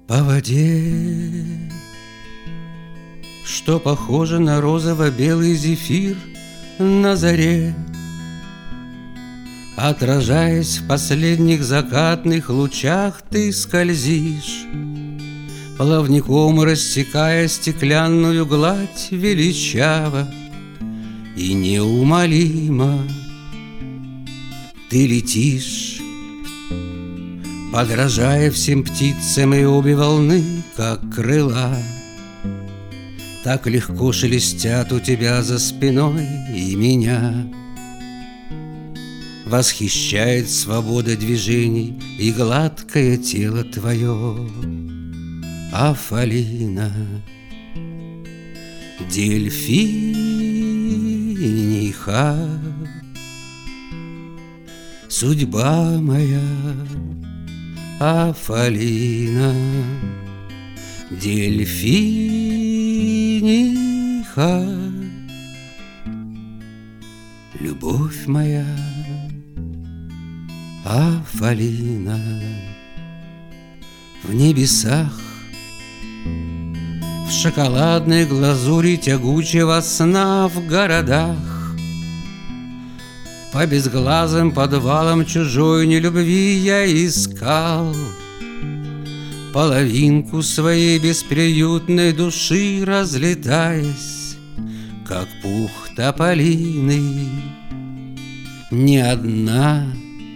По воде, что похоже на розово-белый зефир на заре, отражаясь в последних закатных лучах, ты скользишь, плавником рассекая стеклянную гладь величаво и неумолимо. Ты летишь, подражая всем птицам, и обе волны, как крыла, так легко шелестят у тебя за спиной, и меня восхищает свобода движений и гладкое тело твое, Афалина, дельфиниха, судьба моя, Афалина, дельфиниха, любовь моя, Афалина. В небесах, в шоколадной глазури тягучего сна, в городах, по безглазым подвалам чужой нелюбви я искал половинку своей бесприютной души, разлетаясь, как пух тополиный. Ни одна,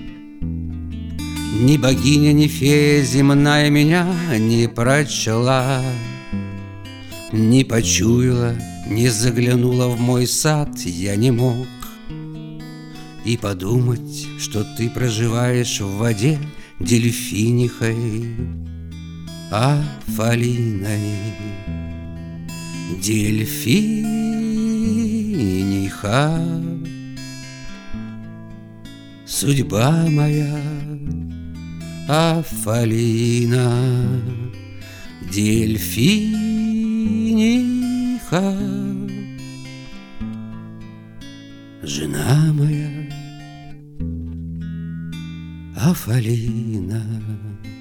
ни богиня, ни фея земная меня не прочла, не почуяла, не заглянула в мой сад. Я не мог и подумать, что ты проживаешь в воде дельфинихой, Афалиной, дельфиниха, судьба моя, Афалина, дельфиниха, жена моя, Афалина.